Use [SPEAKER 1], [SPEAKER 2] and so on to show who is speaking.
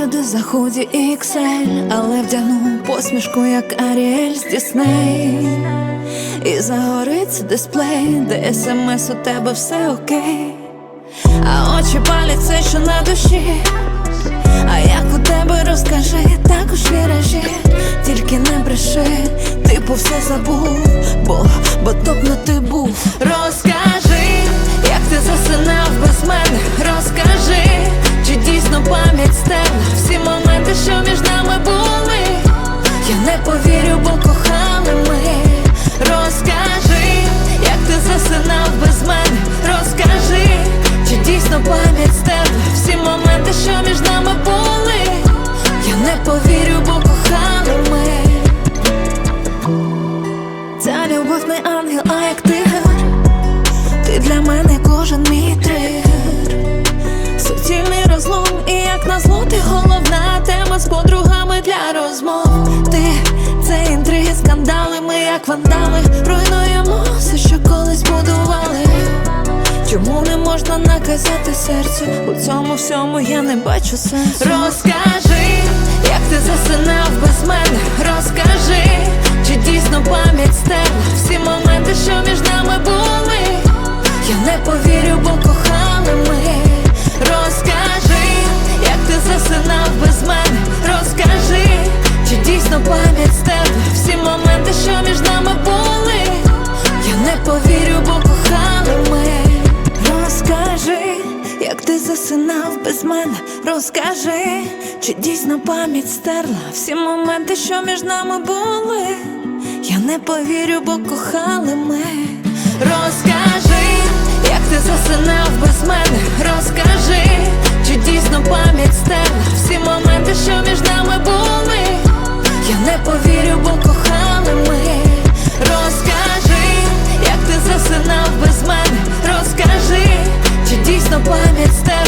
[SPEAKER 1] Сюди за худі XL, але вдягну посмішку, як Аріель з Дісней. І загориться дисплей, де смс у тебе все окей. А очі палять все, що на душі. А як у тебе, розкажи, також віражі. Тільки не бреши, типу все забув, бо топнути був. Розкажи, як ти засинав без мене. Розкажи, чи дійсно пам'ять стерла всі моменти, що між нами були. Я не повірю, бо кохали ми. Розкажи, як ти засинав без мене. Розкажи, чи дійсно пам'ять стерла всі моменти, що між нами були. Я не повірю, бо кохали ми. Ця любов не ангел, а як тигр. Ти для мене кожен мій тригер. Суцільний розлом, і як назло ти головна тема з подругами для розмов. Ти — це інтриги, скандали, ми як вандали руйнуємо все, що колись будували. Чому не можна наказати серцю? У цьому всьому я не бачу сенсу. Розкажи, як ти засинав без мене. Розкажи, чи дійсно пам'ять стерла всі моменти, що між нами були. Я не повірю, бо кохали ми. Розкажи, як ти засинав без мене. Розкажи, чи дійсно пам'ять стерла всі моменти, що між нами були. Я не повірю, бо кохали ми. Розкажи, як ти засинав без мене. Розкажи, чи дійсно пам'ять стерла всі моменти, що між нами були. Я не повірю, бо кохали ми. Розкажи, як ти засинав без мене. Розкажи, чи дійсно пам'ять стерла всі моменти, що між нами були. Я не повірю, бо кохали ми. Розкажи, як ти засинав без мене. Розкажи, чи дійсно пам'ять стерла